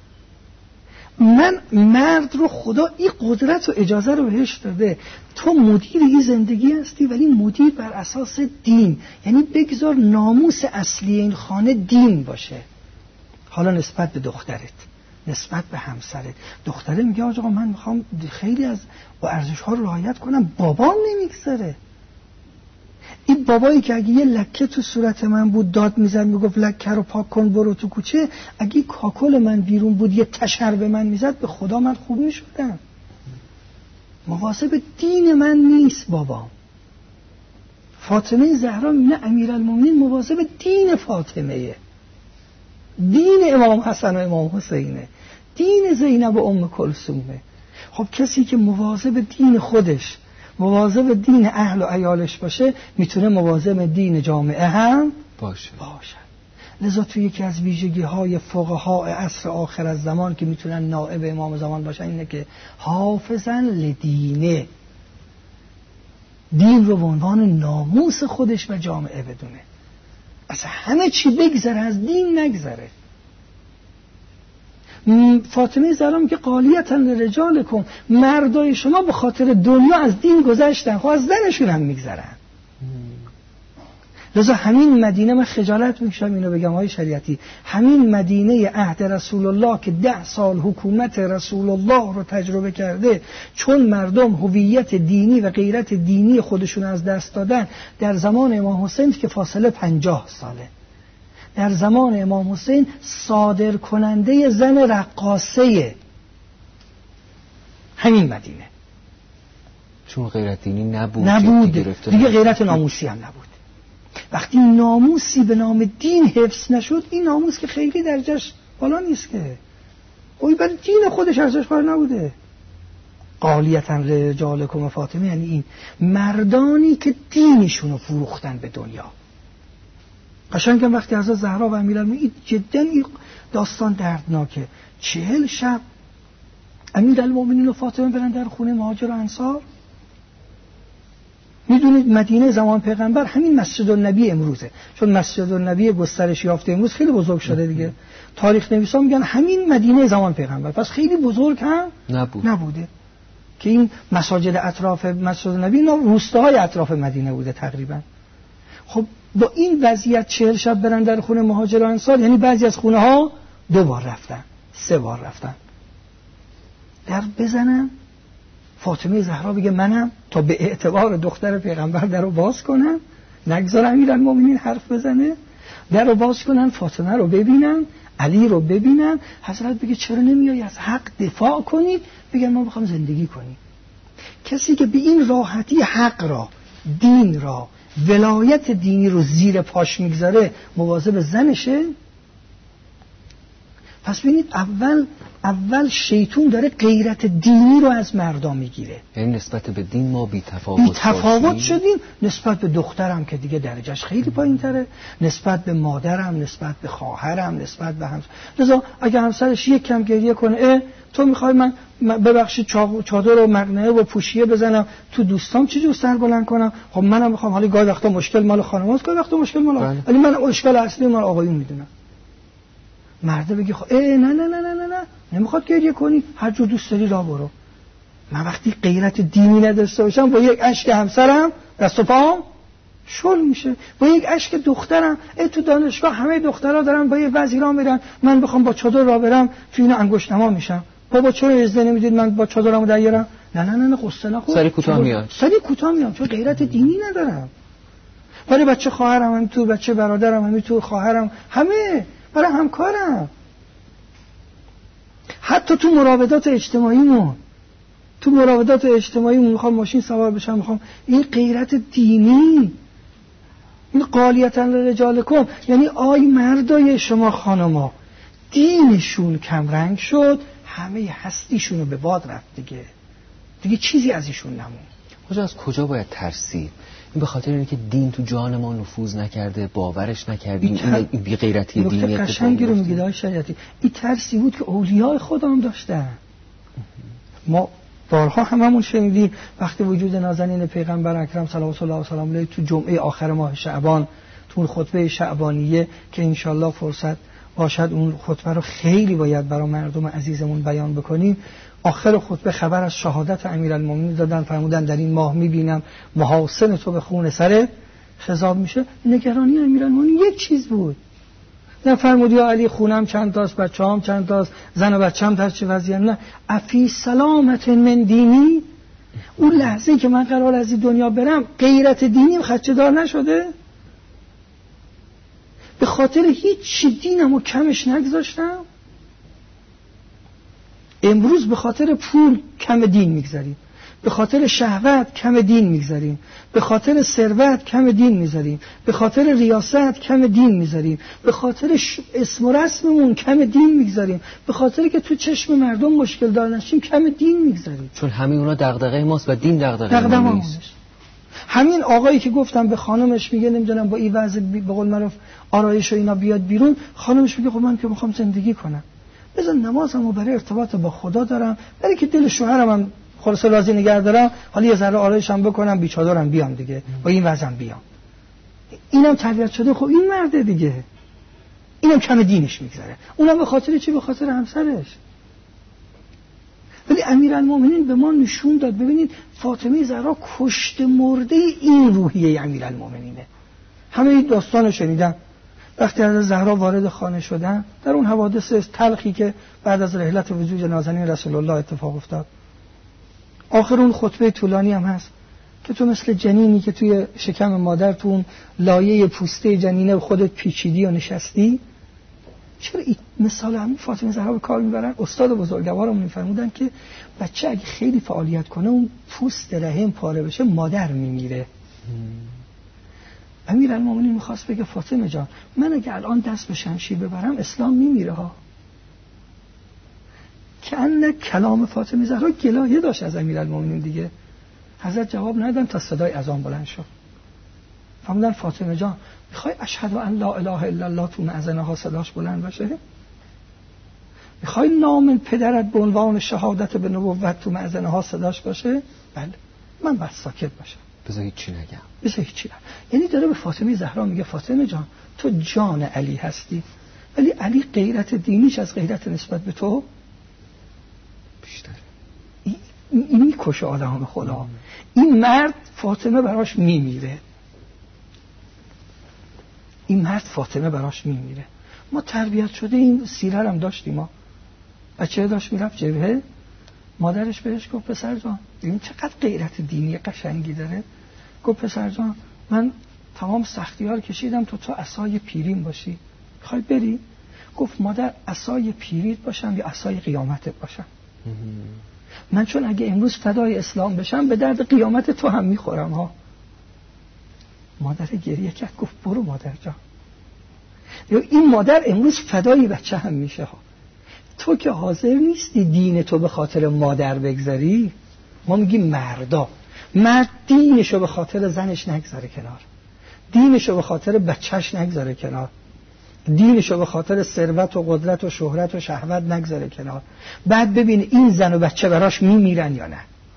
من مرد رو خدا این قدرت و اجازه رو بهش داده، تو مدیر این زندگی هستی ولی مدیر بر اساس دین، یعنی بگذار ناموس اصلی این خانه دین باشه. حالا نسبت به دخترت، نسبت به همسرت، دختره میگه آقا من میخوام خیلی از ارزش ها رو رعایت کنم، بابام نمیگذاره. این بابایی که اگه یه لکه تو صورت من بود داد میزد میگفت لکه رو پاک کن برو تو کوچه، اگه کاکل من بیرون بود یه تشر به من میزد به خدا من خوب میشدم. مواظب دین من نیست بابام. فاطمه زهرا میگه امیرالمومنین مواظب دین فاطمه، دین امام حسن و امام حسینه، دین زینب و ام کلثومه. خب کسی که مواظب دین خودش، مواظب دین اهل و عیالش باشه میتونه مواظب دین جامعه هم باشه. لذا توی یکی از ویژگی های فقها عصر آخر از زمان که میتونن نائب امام زمان باشن اینه که حافظن لدینه، دین رو به عنوان ناموس خودش و جامعه بدونه، اصلا همه چی بگذره از دین نگذره. فاطمه زهرا میگه قالیتا لرجالکم، مردای شما به خاطر دنیا از دین گذشتن، خب از زنشون هم میگذرن. لذا همین مدینه، من خجالت میکشم اینو بگم های شریعتی، همین مدینه عهد رسول الله که 10 سال حکومت رسول الله رو تجربه کرده، چون مردم هویت دینی و غیرت دینی خودشون از دست دادن، در زمان امام حسین که فاصله 50 ساله، در زمان امام حسین صادر کننده زن رقاصه همین مدینه، چون غیرت دینی نبود دیگه غیرت ناموسی هم نبود. وقتی ناموسی به نام دین حفظ نشد، این ناموس که خیلی درجهش بالا نیست که، اوی برای دین خودش ارزش قائل نبوده. قالیتا رجالکم فاطمه یعنی این مردانی که دینشون رو فروختن به دنیا. قشنگم وقتی حضرت زهرا و امیرالمومنین، جدا این داستان دردناکه، 40 شب امیرالمومنین و فاطمه برن در خونه مهاجر و انصار. میدونید مدینه زمان پیغمبر همین مسجد النبی امروزه، چون مسجد النبی گسترش یافته امروز خیلی بزرگ شده دیگه. تاریخ نویسا میگن همین مدینه زمان پیغمبر، پس خیلی بزرگ هم نبوده که این مساجد اطراف مسجد النبی اینا روستاهای اطراف مدینه بوده تقریبا. خب با این وضعیت 40 شب برن در خونه مهاجر و انصار، یعنی بعضی از خونه ها 2 بار رفتن 3 بار رفتن. در بزنن، فاطمه زهرا بگه منم، تا به اعتبار دختر پیغمبر درو باز کنن، نگذار امیرالمومنین حرف بزنه، درو باز کنن، فاطمه رو ببینن، علی رو ببینن. حضرت بگه چرا نمیای از حق دفاع کنید؟ بگن ما میخوام زندگی کنیم. کسی که به این راحتی حق را، دین را، ولایت دینی رو زیر پاش میگذاره مواظب زنشه. پس ببینید اول شیطون داره غیرت دینی رو از مردم میگیره. یعنی نسبت به دین ما بی تفاوت شدیم، نسبت به دخترم که دیگه درجهش خیلی پایین‌تره، نسبت به مادرم، نسبت به خواهرم، نسبت به همسر. لذا اگه همسرش یک کم گریه کنه، تو میخوای من ببخشید چادر و مقنعه و پوشیه بزنم تو دوستام چجور سر بلند کنم؟ خب منم میخوام، حالا گاهی وقتا مشکل مال خانم‌هاست، گاهی وقتا مشکل مال ولی من اشکال اصلی مال آقایون میدونم. مرده بگی خب نه نمیخواد گریه کنی، هر جور دوست داری راه برو. من وقتی غیرت دینی نداشته باشم، با یک اشک همسرم دست و پام شل میشه، با یک اشک دخترم تو دانشگاه همه دخترها دارن با یه وزیرا میرن، من بخوام با چادر راه برم تو این انگشت نما میشم. بابا چرا اجازه نمیدید من با چادرمو درگیرم؟ نه قصه نخور، سری کوتاه میاد چون غیرت دینی ندارم. برای بچه خواهرم هم تو، بچه برادرم هم تو، خواهرم همه، برای همکارم، حتی تو مراودات اجتماعیمون میخوام ماشین سوار بشم، میخوام این غیرت دینی، این قالیتا لرجالکم، یعنی آی مردای شما خانما دینشون کم رنگ شد، همه هستیشون رو به باد رفت دیگه چیزی از ایشون نمون. از کجا باید ترسید؟ این به خاطر اینکه دین تو جان ما نفوذ نکرده، باورش نکردیم، این بی غیرتی دینی اتفاق قشنگی رو میگید آقای شریعتی. این ترسی بود که اولیاء خدا هم داشتن. ما بارها هممون شنیدیم وقتی وجود نازنین پیغمبر اکرم صلوات الله و سلام علیه تو جمعه آخر ماه شعبان، تو خطبه شعبانیه که انشالله فرصت باشد اون خطبه رو خیلی باید برای مردم عزیزمون بیان بکنیم. آخر خطبه خبر از شهادت امیرالمومنین دادن، فرمودن در این ماه میبینم محاسن تو به خون سر خضاب میشه. نگرانی امیرالمومنین یک چیز بود، نه فرمود یا علی خونم چند تاست، بچه‌ام چند تاست، زن و بچه‌م در چه وضعیتی، نه افی سلامت من دینی. اون لحظه‌ای که من قرار از این دنیا برم غیرت دینیم خدشه‌دار نشده، به خاطر هیچ دینمو کمش نگذاشتم. امروز به خاطر پول کم دین میگذاریم، به خاطر شهوت کم دین میگذاریم، به خاطر ثروت کم دین میذاریم، به خاطر ریاست کم دین میذاریم، به خاطر اسم و رسممون کم دین میگذاریم، به خاطر که تو چشم مردم مشکل دار نشیم کم دین میگذاریم. چون همه اونا دغدغه ماست و دین دغدغه ما نیست. همین آقایی که گفتم به خانمش میگه نمیدونم با این وضع به قول معروف آرایش و اینا بیاد بیرون، خانمش میگه خب من که میخوام زندگی کنم، بذار نمازمو برای ارتباط با خدا دارم، برای که دل شوهرم هم خلاص راضی نگه دارم، حالا یه ذره آرایشم بکنم، بیچادرم بیام دیگه، با این وضعم بیام. اینم تربیت شده، خب این مرده دیگه، اینم کم دینش میگذره، اونم به خاطر چی؟ به خاطر همسرش. ولی امیرالمومنین به ما نشون داد، ببینید فاطمه زهرا کشته مرده این روحیه امیرالمومنینه. همه این داستانو شنیدن وقتی از زهرا وارد خانه شدن، در اون حوادث تلخی که بعد از رحلت وجود نازنین رسول الله اتفاق افتاد. آخر اون خطبه طولانی هم هست که تو مثل جنینی که توی شکم مادر تو اون لایه پوسته جنینه خودت پیچیدی و نشستی. چرا این مثال همین فاطمه زهرا به کار میبرن؟ استاد بزرگوارمون میفرمودن که بچه اگه خیلی فعالیت کنه اون پوست رحم پاره بشه مادر میمیره. امیرالمومنین میخواست بگه فاطمه جان من اگه الان دست به شمشیر ببرم اسلام میمیره ها. که ان کلام فاطمه زهرا گلایه داشت از امیرالمومنین دیگه. حضرت جواب ندادن تا صدای اذان بلند شد. فرمودن فاطمه جان میخوای اشهد ان لا اله الا الله تو اذانها صداش بلند باشه؟ میخوای نام پدرت به عنوان شهادت به نبوت تو مأذنه ها صداش باشه؟ بله. من باید ساکت باشم، بذار هیچی نگم. یعنی داره به فاطمه زهرا میگه فاطمه جان تو جان علی هستی، ولی علی غیرت دینیش از غیرت نسبت به تو بیشتره. این میکشه آدم خدا. این مرد فاطمه براش میمیره، ما تربیت شده این سیره هم داشتیم. ما بچه داشت میرفت جبهه، مادرش بهش گفت پسر جان ببین چقدر غیرت دینی قشنگی داره. گفت پسر جان من تمام سختی‌ها رو کشیدم تو عصای پیریم باشی، میخوای بری؟ گفت مادر عصای پیریت باشم یا عصای قیامتت باشم؟ من چون اگه امروز فدای اسلام بشم به درد قیامت تو هم میخورم ها. مادر گریه کرد، گفت برو مادر جان. یا این مادر امروز فدای بچه هم میشه ها. تو که حاضر نیستی دین تو به خاطر مادر بگذاری. ما میگیم مرد دینشو به خاطر زنش نگذاره کنار، دینشو به خاطر بچهش نگذاره کنار، دینشو به خاطر ثروت و قدرت و شهرت و شهوت نگذاره کنار. بعد ببین این زن و بچه براش میمیرن یا نه.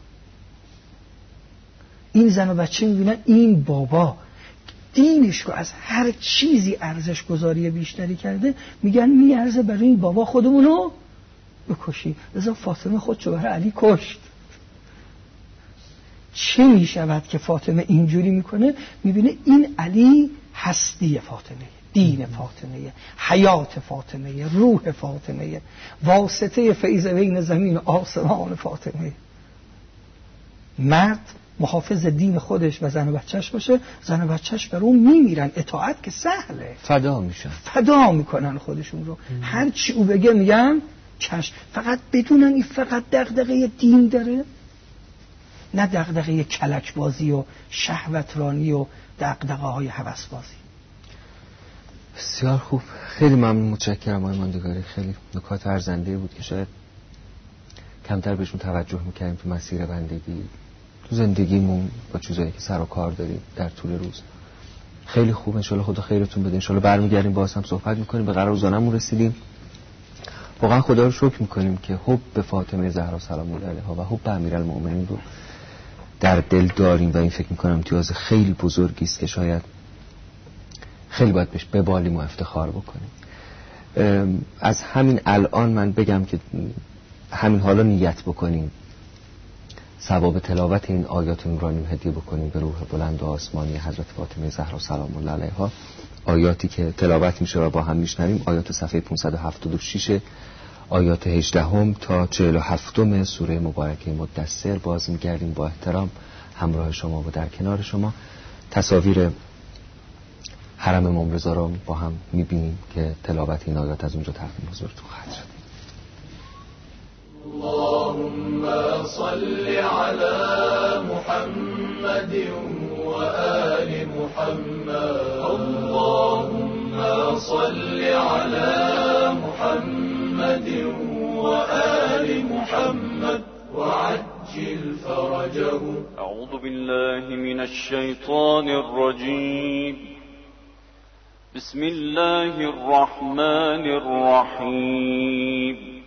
این زن و بچه میبینن این بابا دینش رو از هر چیزی ارزش گذاری بیشتری کرده، میگن میارزه برای این بابا خودمونو بکشی. لذا فاطمه خودشو برای علی کشت. چه میشود که فاطمه اینجوری میکنه؟ میبینه این علی هستی فاطمه، دین فاطمه، حیات فاطمه، روح فاطمه، واسطه فیض بین زمین و آسمان فاطمه. مرد محافظ دین خودش و زن و بچهش باشه، زن و بچهش بر اون میمیرن. اطاعت که سهله، فدا میکنن خودشون رو. هر چی او بگه میگن چشم. فقط بدونن این فقط دغدغه دین داره، نه دغدغه کلک بازی و شهوترانی و دغدغه های هوس بازی. بسیار خوب، خیلی ممنون، متشکرم آقای ماندگاری. خیلی نکات ارزنده بود که شاید کمتر بهشون توجه میکردیم تو مسیر بندگی، تو زندگیمون، با چیزایی که سر و کار داریم در طول روز. خیلی خوب، انشالله خدا خیرتون بده. انشالله برمیگردیم باز هم صحبت میکنیم. به قرار روزانمون رسیدیم. واقعا خدا رو شکر میکنیم که حب به فاطمه زهرا سلام الله علیها و حب به امیرالمؤمنین رو در دل داریم و این فکر میکنم امتیاز خیلی بزرگی است که شاید خیلی باید بهش ببالیم و افتخار بکنیم. از همین الان من بگم که همین حالا نیت بکنیم ثواب تلاوت این آیات نورانی هدیه بکنیم به روح بلند و آسمانی حضرت فاطمه زهرا سلام الله علیها. آیاتی که تلاوت میشه و با هم میشنویم آیات صفحه 576 آیات 18 تا 47 سوره مبارکه مدثر. باز میگردیم با احترام همراه شما و در کنار شما. تصاویر حرم امام رضا رو با هم میبینیم که تلاوت این آیات از اونجا تقدیم حضورتون خواهد شد. اللهم صل على محمد وآل محمد. اللهم صل على محمد وآل محمد وعجل فرجه. أعوذ بالله من الشيطان الرجيم. بسم الله الرحمن الرحيم.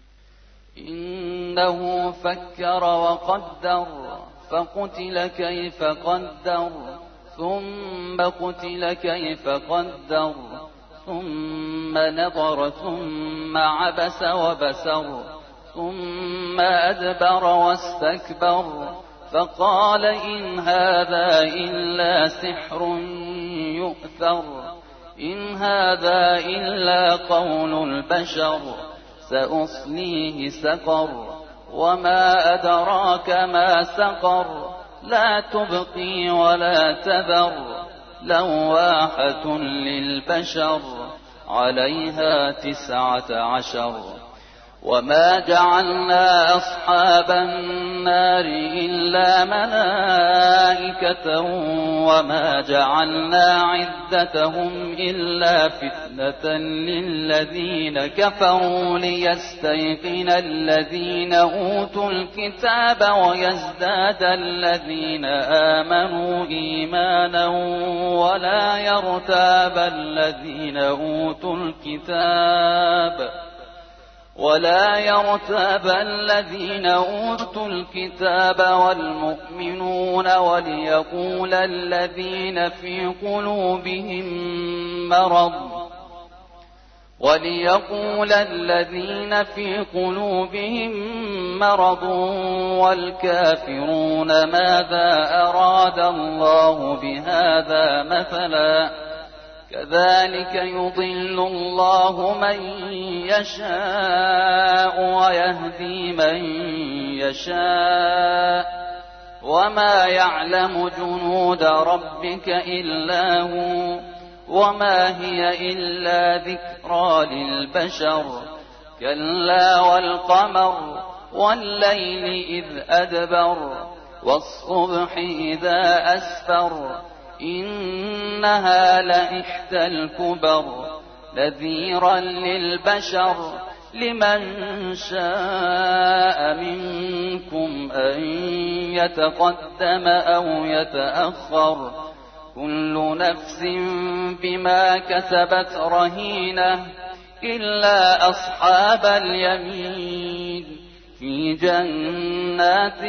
إنه فكر وقدر فقتل كيف قدر ثم قتل كيف قدر ثم نظر ثم عبس وبسر ثم أدبر واستكبر فقال إن هذا إلا سحر يؤثر إن هذا إلا قول البشر سأصليه سقر وما أدراك ما سقر لا تبقي ولا تذر لواحة للبشر عليها 19. وما جعلنا أصحاب النار إلا ملائكة وما جعلنا عدتهم إلا فتنة للذين كفروا ليستيقن الذين أوتوا الكتاب ويزداد الذين آمنوا إيمانا ولا يرتاب الذين أوتوا الكتاب ولا يرتاب الذين أوتوا الكتاب والمؤمنون وليقول الذين في قلوبهم مرض والكافرون ماذا أراد الله بهذا مثلا كذلك يضل الله من يشاء ويهدي من يشاء وما يعلم جنود ربك إلا هو وما هي إلا ذكرى للبشر كلا والقمر والليل إذ أدبر والصبح إذا أسفر إنها لإحدى الكبر نذيرا للبشر لمن شاء منكم أن يتقدم أو يتأخر كل نفس بما كسبت رهينة إلا أصحاب اليمين في جنات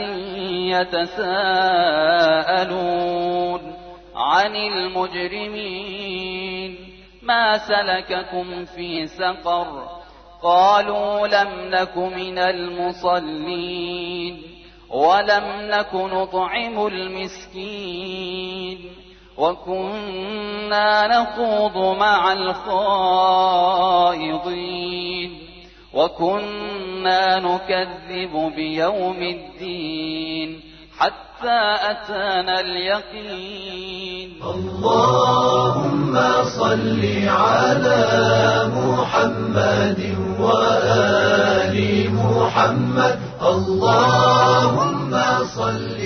يتساءلون عن المجرمين ما سلككم في سقر قالوا لم نك من المصلين ولم نك نطعم المسكين وكنا نخوض مع الخائضين وكنا نكذب بيوم الدين حتى أتانا اليقين اللهم صل على محمد وآل محمد اللهم صل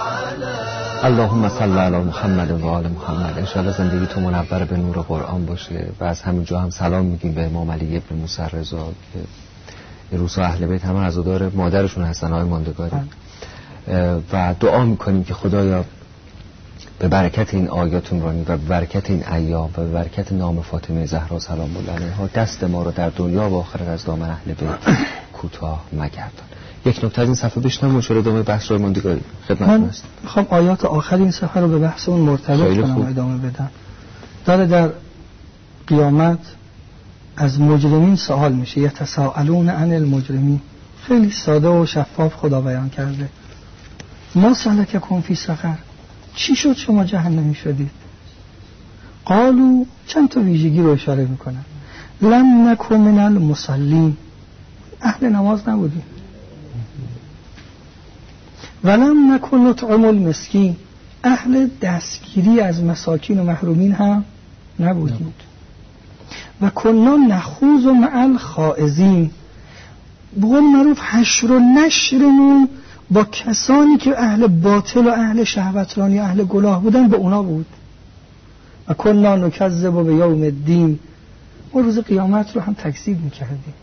علی محمد و آل محمد. انشاءالله زندگی تو منور به نور قرآن باشه. و از همینجا هم سلام میگیم به امام علی ابن موسی رضا که روسا اهل بیت همه عزادار مادرشون هستن، های ماندگاری، و دعا میکنیم که خدایا به برکت این آیات عمرانی و به برکت این ایام و به برکت نام فاطمه زهرا سلام الله علیها دست ما رو در دنیا و آخرت از دامن اهل بیت کوتاه مگردان. یک نکته از این صفحه بشنویم و شروع ادامه بحث رو ماندگاری خدمتتون هست. میخوام آیات آخر این صفحه رو به بحثمون مرتبط کنم و ادامه بدم. داره در قیامت از مجرمین سوال میشه، یتساءلون عن المجرمین. خیلی ساده و شفاف خدا بیان کرده. ما سلککم فی سقر، چی شد شما جهنمی شدید؟ قالو، چند تا ویژگی رو اشاره میکنن. لم نکن من المصلین، اهل نماز نبودیم. ولم نکن نطعم المسکین، اهل دستگیری از مساکین و محرومین هم نبودیم. و کنا نخوض مع الخائضین، به قول معروف حشر و نشرمون با کسانی که اهل باطل و اهل شهوترانی و اهل گناه بودن به اونا بود. و کنا نکذب بیوم الدین، و روز قیامت رو هم تکذیب میکردیم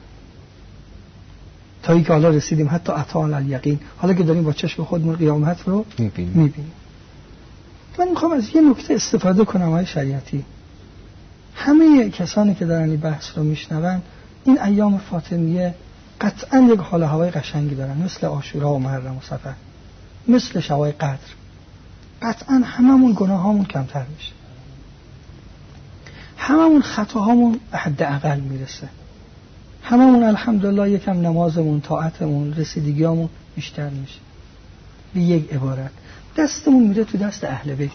تا اینکه حالا رسیدیم حتی اتانا الیقین، حالا که داریم با چشم خودمون قیامت رو میبینیم. من میخوام از یه نکته استفاده کنم های شریعتی. همه کسانی که دارن این بحث رو میشنون این ایام فاطمیه قطعا یک حال هوای قشنگی دارن، مثل عاشورا و محرم و صفر، مثل شبای قدر. قطعا هممون گناهامون کمتر میشه، هممون خطاهامون به حد اقل میرسه، هممون الحمدلله یکم نمازمون، طاعتمون، رسیدگیامون بیشتر میشه. به یک عبارت دستمون میره تو دست اهل بیت،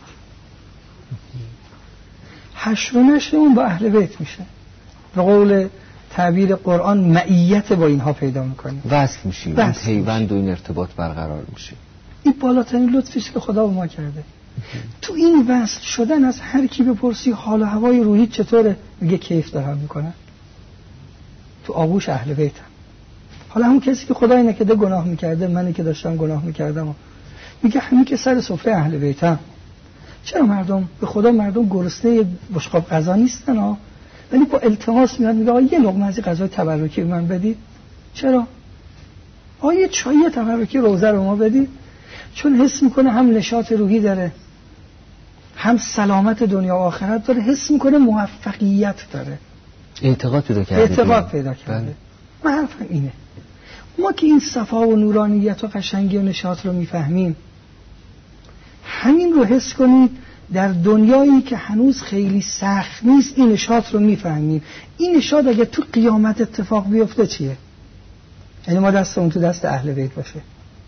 حشر و نشرمون با اهل بیت میشه. به قول تعبیر قرآن معیت با اینها پیدا میکنیم، وصل میشیم، این پیوند و این ارتباط برقرار میشه. این بالاترین لطفیست که خدا به ما کرده. تو این وصل شدن از هر کی بپرسی حال و هوای روحی چطوره، میگه کیف دارم میکنن، تو آغوش اهل بیتم. حالا همون کسی که خدای نکرده گناه میکرده، منی که داشتم گناه میکردم، میگه همین که سر سفره اهل بیتم. چرا مردم به خدا مردم گرسنه بشقاب غذا نیستن ها، ولی با التماس میاد میگه آقا یه لقمه از غذای تبرکی به من بدید. چرا؟ آقا یه چای تبرکی روزه رو ما بدید. چون حس میکنه هم نشاط روحی داره، هم سلامت دنیا و آخرت داره، حس میکنه موفقیت داره، اعتقاد پیدا کرده. اعتقاد پیدا کرده. من حرفم اینه، ما که این صفا و نورانیت و قشنگی و نشاط رو میفهمیم، همین رو حس کنید در دنیایی که هنوز خیلی سخت نیست این نشاط رو میفهمیم. این نشاط اگه تو قیامت اتفاق بیفته چیه؟ یعنی ما دستمون تو دست اهل بیت باشه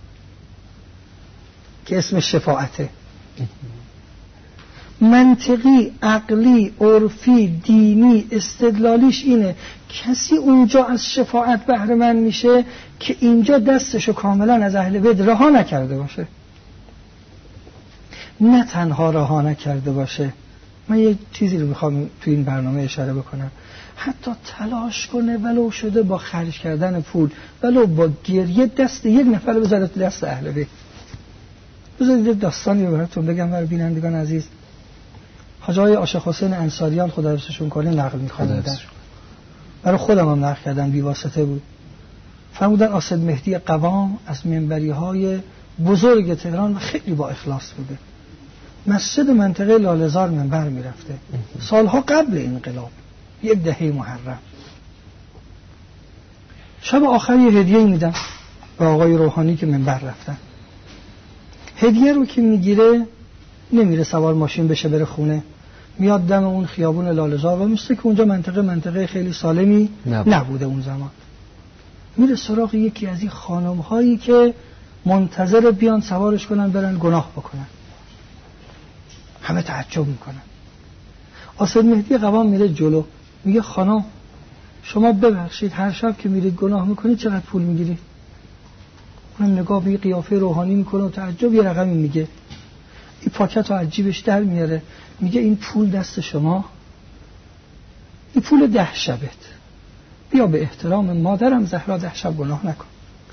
که اسم شفاعته. منطقی، عقلی، عرفی، دینی، استدلالیش اینه کسی اونجا از شفاعت بهره مند میشه که اینجا دستشو کاملا از اهل بیت رها نکرده باشه. نه تنها رها نکرده باشه، من یه چیزی رو میخوام تو این برنامه اشاره بکنم، حتی تلاش کنه ولو شده با خرج کردن پول، ولو با گریه دست یک نفر بذاره تو دست اهل بیت. بذارید داستانی رو براتون بگم برای بینندگان عزیز. حاج آقای عاشق حسین انصاریان خدا حفظشون کنه نقل می‌خوندن، برای خودم هم نقل کردم، بی واسطه بود. فرمودن اسد مهدی قوام از منبری‌های بزرگ تهران و خیلی با اخلاص بوده، مسجد منطقه لاله‌زار منبر میرفته سالها قبل انقلاب، یک دهه محرم. شب آخر یه هدیه میدم به آقای روحانی که منبر رفتن. هدیه رو که میگیره نمیره سوار ماشین بشه بره خونه، میاد دم اون خیابون لاله‌زار و مثل که اونجا منطقه خیلی سالمی نبوده اون زمان، میره سراغ یکی از این خانم‌هایی که منتظر بیان سوارش کنن برن گناه بکنن. همه تعجب میکنن. اسد مهدی قوام میره جلو، میگه خانم شما ببخشید هر شب که میرید گناه میکنید چقدر پول میگیرید؟ اونم نگاه به قیافه روحانی میکنه و تعجب یه رقمی میگه. این پاکت رو عجیبش در میاره، میگه این پول دست شما، این پول 10 شبت، بیا به احترام مادرم زهرا 10 شب گناه نکن.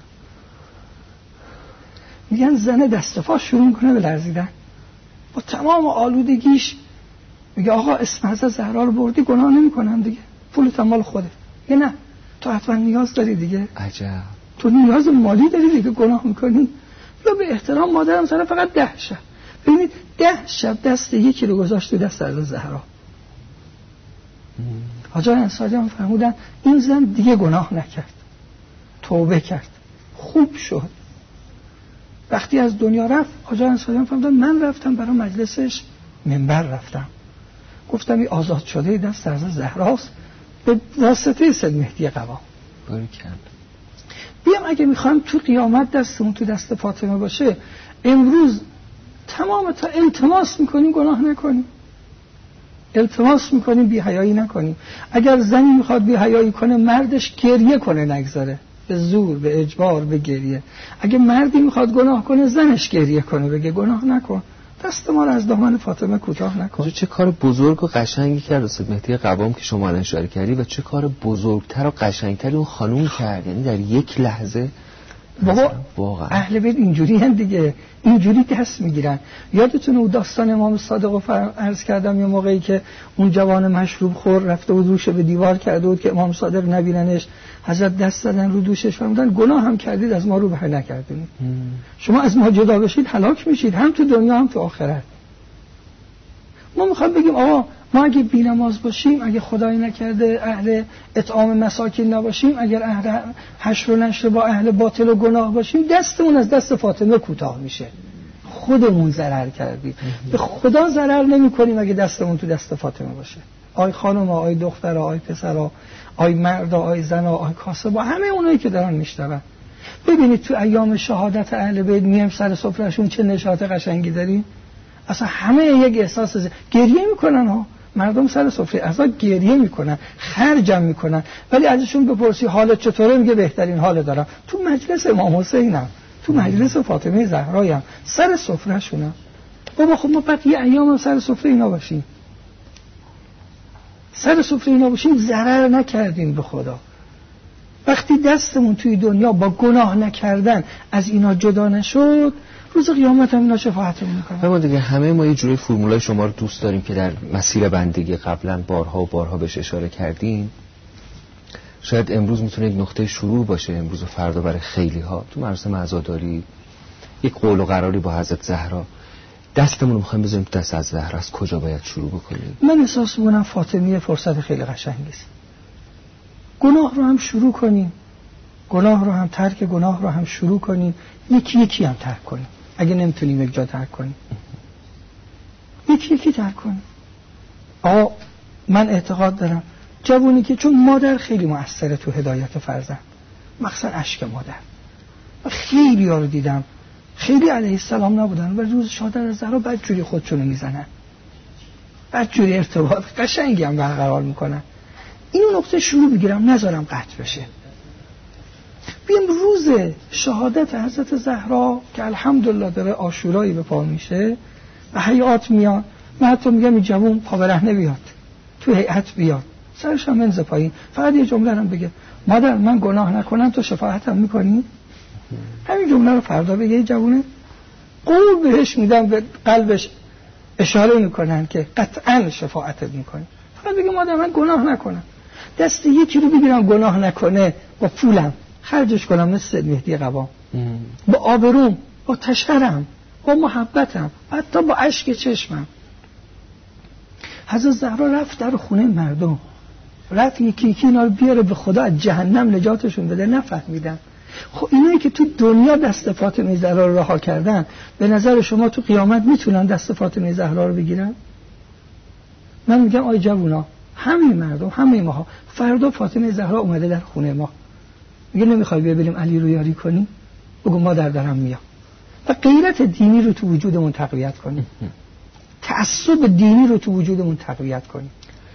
میگن زن دستفا شروع کنه به لرزیدن با تمام آلودگیش، میگه آقا اسم حضرت زهرا رو بردی گناه نمی کنم دیگه، پولت مال خوده. میگه نه تو حتما نیاز داری دیگه. عجب. تو نیاز مالی داری دیگه گناه میکنی، بیا به احترام مادرم زهرا فقط 10 شب. ببینید 10 شب دست یکی رو گذاشت تو دست حضرت زهرا. حاج آقای انصاریان فرمودن این زن دیگه گناه نکرد، توبه کرد، خوب شد. وقتی از دنیا رفت حاج آقای انصاریان فرمودن من رفتم برای مجلسش منبر رفتم، گفتم این آزاد شده دست حضرت زهراست به واسطه اسد مهدی قوام. بارکالله. بیام اگه میخوام تو قیامت دستمون تو دست فاطمه باشه، امروز تمام تا التماس میکنیم گناه نکنیم، التماس میکنیم بی حیایی نکنیم. اگر زنی میخواد بی حیایی کنه مردش گریه کنه نگذاره، به زور به اجبار به گریه. اگه مردی میخواد گناه کنه زنش گریه کنه بگه گناه نکن، دست ما رو از دامن فاطمه کوتاه نکن. چه کار بزرگ و قشنگی کرد اسد مهدی قوام که شما الان اشاره کردی و چه کار بزرگتر و قشنگتری اون خانوم کرد. یعنی در یک لحظه بابا واقعا اهل بیت اینجوری هن دیگه، اینجوری دست میگیرن. یادتونه اون داستان امام صادق رو عرض کردم یه موقعی که اون جوان مشروب خور رفته بود روش به دیوار کرده بود که امام صادق نبیننش، حضرت دست زدن رو دوشش فرمودن گناه هم کردید از ما رو به نکردید، شما از ما جدا بشید هلاک میشید هم تو دنیا هم تو آخرت. ما میخوام بگیم آقا ما اگه بی‌نماز باشیم، اگه خدای نکرده اهل اطعام مساکین نباشیم، اگر اهل حشر و نشر با اهل باطل و گناه باشیم، دستمون از دست فاطمه کوتاه میشه، خودمون ضرر کردیم. به خدا ضرر نمی کنیم اگه دستمون تو دست فاطمه باشه. آی خانم، آی دختر، آی پسر، آی مرد، آی زن، آی کاسب، همه اونایی که دارن میشنون، ببینید تو ایام شهادت اهل بیت میام سر سفرهشون چه نشاط قشنگی داریم. اصلا همه یک احساس گریه میکنن ها، مردم سر سفره ازا گریه میکنن، خرجم میکنن، ولی ازشون بپرسی حالت چطوره میگه بهترین حال دارم. تو مجلس امام حسینم، تو مجلس فاطمه زهرایم، سر سفره شونم. بابا خب ما بعد یه ایام هم سر سفره اینا باشیم، سر سفره اینا باشیم، ضرر نکردیم به خدا. وقتی دستمون توی دنیا با گناه نکردن از اینا جدا نشد، روز قیامت هم اینا شفاعتمون میکنن. ما دیگه همه ما یه جوری فرمولای شما رو دوست داریم که در مسیر بندگی قبلا بارها و بارها بهش اشاره کردیم. شاید امروز میتونه یک نقطه شروع باشه، امروز و فردا برای خیلی ها تو مراسم عزاداری یک قول و قراری با حضرت زهرا. دستمون رو میخوایم بذاریم تو دست از زهرا، از کجا باید شروع بکنیم؟ من احساس میکنم فاطمیه فرصت خیلی قشنگی است. گناه رو هم شروع کنیم، گناه رو هم ترک گناه رو هم شروع کنیم، یکی یکی هم ترک کنیم. اگه نمیتونیم یک جا ترک کنیم یکی یکی ترک کنیم. من اعتقاد دارم جوونی که چون مادر خیلی مؤثره تو هدایت فرزند، مخصوصا اشک مادر. خیلی ها رو دیدم خیلی علیه السلام نبودن و روز شادر زهرا بدجوری خودشونو میزنن، بدجوری ارتباط قشنگی هم برقرار میکنن. اینو نقطه شروع بگیرم نذارم قطع بشه. بیم روز شهادت حضرت زهرا که الحمدلله داره عاشورایی به پا میشه و حیات میاد، من حتی میگم این جوون پا برهنه بیاد تو هیئت بیاد، سرش هم منز پایین، فقط یه جمله رو بگه مادر من گناه نکنم تو شفاعتم میکنی. همین جمله رو فردا بگه. جوونه قول بهش میدم، به قلبش اشاره میکنن که قطعا شفاعتت میکنی. فقط بگه مادر من گناه نکنم، دست یکی رو بگیرم گناه نکنه با پولم خرجش کنم مثل مهدی قوام، با آبروم، با تشرم، با محبتم، حتی با اشک چشمم. حضرت زهرا رفت در خونه مردم، رفت یکی یکی اینا رو بیاره به خدا از جهنم نجاتشون بده، نفهمیدن. خب اینایی که تو دنیا دست فاطمه زهرا رو رها کردن، به نظر شما تو قیامت میتونن دست فاطمه زهرا رو بگیرن؟ من میگم آی جوونا، همه مردم، همه ماها، فردا فاطمه زهرا اومده در خونه ما، میگه نمیخوای بیا بریم علی رو یاری کنی؟ بگو مادر دارم میام. و غیرت دینی رو تو وجودمون تقویت کنیم، تعصب دینی رو تو وجودمون تقویت کنیم.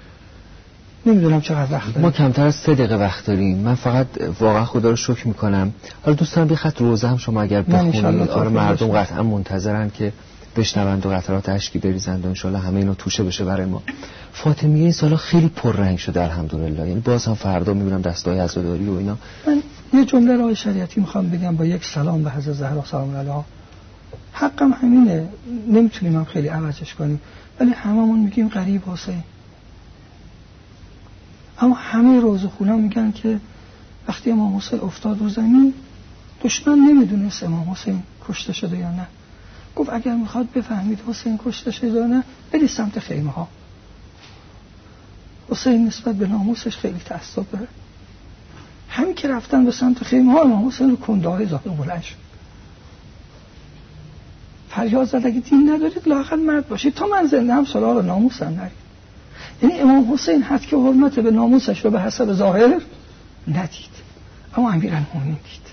نمیدونم چقدر وقت داریم. ما کمتر از 3 دقیقه وقت داریم. من فقط واقعا خدا رو شکر میکنم. حالا دوستان بی خط روزه هم شما اگر بخونید، آره مردم قطعا منتظرن که بشنوند و قطرات اشکی بریزند و انشالله همه اینو توشه بشه برای ما. فاطمیه این سالا خیلی پررنگ شده الحمدلله، یعنی باز هم فردا میبینم دستای عزاداری و اینا. من یه جمله رو شریعتی میخوام بگم با یک سلام به حضرت زهرا سلام علیها. حقم همینه، نمیتونیم هم خیلی عوضش کنیم، ولی هممون میگیم غریب حسین. اما همه روزخونا میگن که وقتی امام حسین افتاد رو زمین، دشمن نمیدونست امام حسین کشته شده یا نه. گفت اگر میخواد بفهمید حسین کشته شده یا نه، برید سمت خیمه ها. حسین نسبت به ناموسش خیلی تعصب داره. همین که رفتن به سمت خیمه ها، امام حسین رو کنده‌های زاده بلند شد، فریاد زد اگه دین ندارید لااقل مرد باشید تا من زنده هم سراغ ناموسم نرید. یعنی امام حسین حد که حرمت به ناموسش رو به حسب ظاهر ندید، اما امیرالمومنین دید.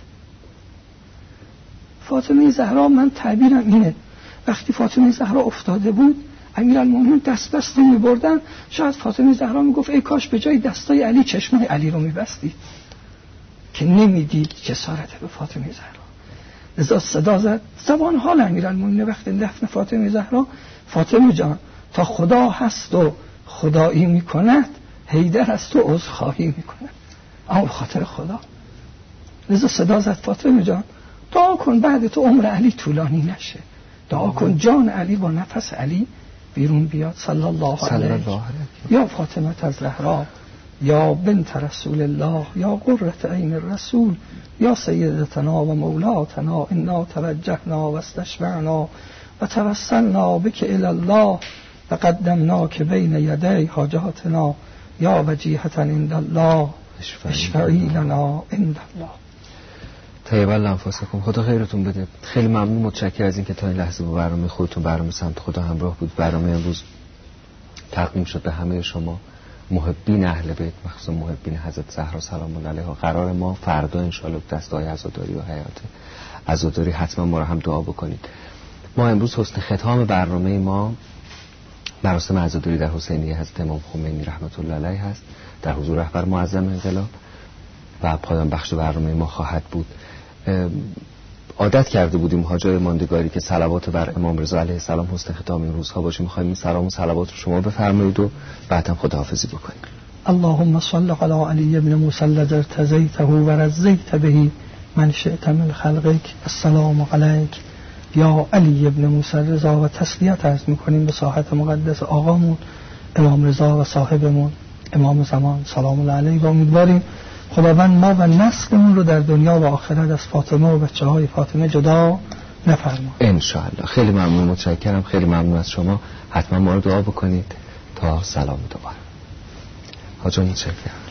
فاطمه زهرا، من تعبیرم اینه، وقتی فاطمه زهرا افتاده بود امیرالمومنین دست بسته می‌بردن، شاید فاطمه زهرا میگفت ای کاش به جای دستای علی چشمای علی رو می‌بستید که نمیدید جسارت به فاطمه زهرا. لذا صدا زد، زبان حال امیرالمومنین وقتی دفن فاطمه زهرا، فاطمه جان تا خدا هست و خدایی میکند، حیدر از تو عذرخواهی میکند، اما به خاطر خدا. لذا صدا زد فاطمه جان دعا کن بعد تو عمر علی طولانی نشه، دعا کن جان علی با نفس علی بیرون بیاد. صلی الله علیه یا فاطمه الزهرا یا بنت رسول الله یا قرة عین الرسول یا سیدتنا و مولاتنا، انا توجهنا و استشفعنا و توسلنا بک الی الله و قدمناک بین یدی حاجاتنا یا وجیهة عند الله اشفعی لنا عند الله. طیب الله انفاسکم. خدا خیرتون بده. خیلی ممنون، متشکرم از اینکه تا این لحظه با برنامه خودتون، برنامه سمت خدا همراه بود. برنامه امروز تقدیم شد به همه شما محبین اهل بیت، مخصوصا محبین حضرت زهرا سلام الله علیها. قرار ما فردا ان شاء الله دستای عزاداری و حیات عزاداری حتما ما رو هم دعا بکنید. ما امروز حسن ختام برنامه ما مراسم عزاداری در حسینیه حضرت امام خمینی رحمت الله علیه هست در حضور رهبر معظم انقلاب و پایان بخش برنامه ما خواهد بود. عادت کرده بودیم حاجای ماندگاری که صلوات بر امام رضا علیه السلام حسن ختام این روزها باشه. می‌خوایم این سلام و صلوات رو شما بفرمایید و بعداً خداحافظی بکنید. اللهم صل علی علی ابن موسی الذی ارتضیته و رضیت به من شئت من خلقک. السلام علیک یا علی ابن موسی رضا و تسلیت عرض می‌کنیم به ساحت مقدس آقامون امام رضا و صاحبمون امام زمان سلام الله علیه و امیدواریم خداوند ما و نسلمون رو در دنیا و آخرت از فاطمه و بچه‌های فاطمه جدا نفرما ان شاء الله. خیلی ممنون، متشکرم، خیلی ممنون از شما. حتما ما رو دعا بکنید تا سلام دوباره. حاجا متشکرم.